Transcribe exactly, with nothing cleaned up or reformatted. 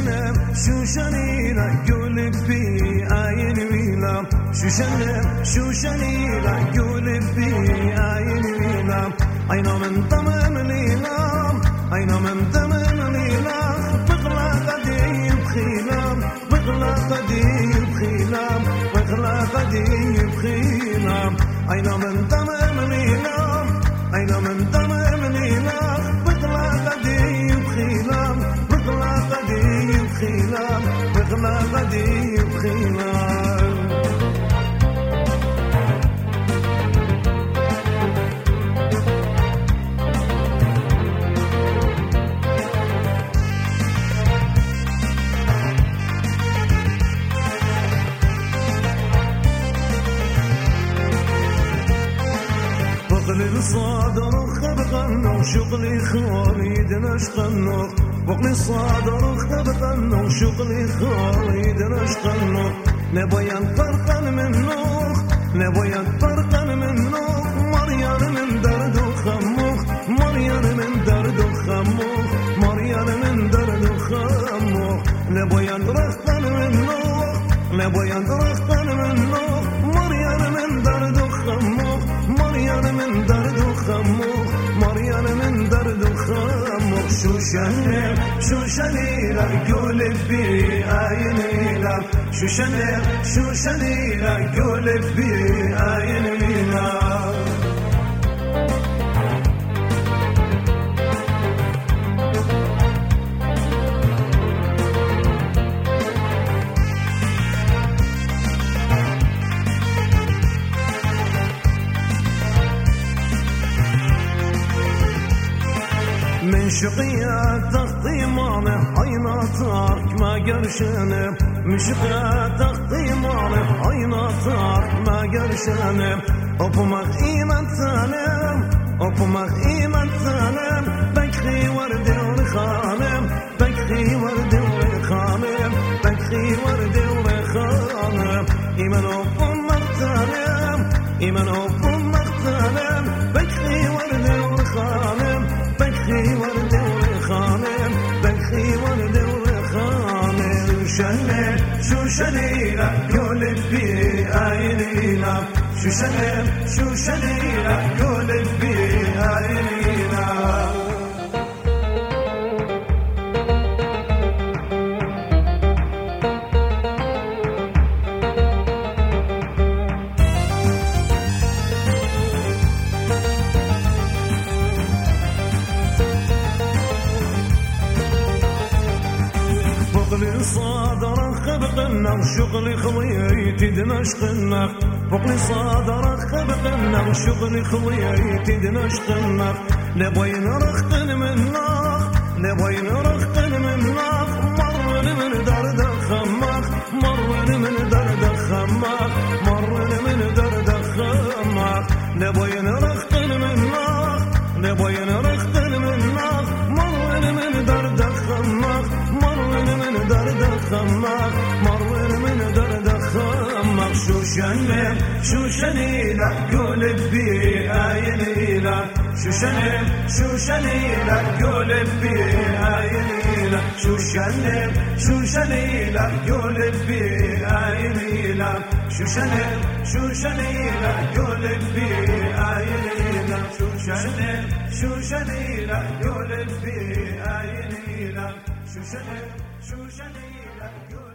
شوشنم شوشنی را گل بی آین ویلم شوشنم شوشنی را گل بی آین ویلم اینا من تمام لیلم اینا من تمام لیلم بغلا قدی بخیلم بغلا قدی بخیلم بغلا قدی بخیلم اینا من تمام لیلم اینا من تمام لیلم بغلا قدی بخیلم بغلا قدی بخیلم بغلا قدی بخیلم بقلي صادر خبقنا وشغلي خالد نشقنا بقلي صادر خبقنا وشغلي خالد نشقنا نبين فرقا من نوخ نبين فرقا من نوخ مريان من درد وخموخ مريان من درد وخموخ مريان من درد وخموخ نبين رخا من نوخ نبين رخا من نوخ مريان من درد وخموخ مريان من درد وخموخ مريان من درد وخموخ شوشنم شوشني لا قول بي آيني لا شوشنم شوشني لا قول بي آيني لا من شقيات تخطيمانه عيناتك ما قرشنه من شقيات تخطيمانه عيناتك ما قرشنه أبمغ إيمان ثانم أبمغ إيمان ثانم بكخي ورد ورخانم بكخي ورد ورخانم بكخي ورد ورخانم إيمان أبمغ ثانم إيمان أبمغ ثانم بكخي ورد ورخانم بكخي ورد ورخانم بكخي ورد ورخانم شوشنم شوشني لا قول بي آيني لا شوشنم شوشني لا قول بي آيني لا بقلي صادر خبقنا وشغلي خليتي دنشقنا بقلي صادر خبقنا وشغلي خليتي دنشقنا نبين رختن من ناخ نبين رختن من ناخ مرن من درد خماخ مرن من درد خماخ مرن من درد خماخ نبين رختن من ناخ نبين رختن من ناخ مرن من درد خماخ مرن من درد خماخ مرن من درد خماخ شوشنم شوشني لا قول بي آيني لا شوشنم شوشني لا قول بي آيني لا شوشنم شوشني لا قول بي آيني لا شوشنم شوشني لا قول بي آيني لا شوشنم شوشني لا قول بي آيني لا شوشنم شوشني لا قول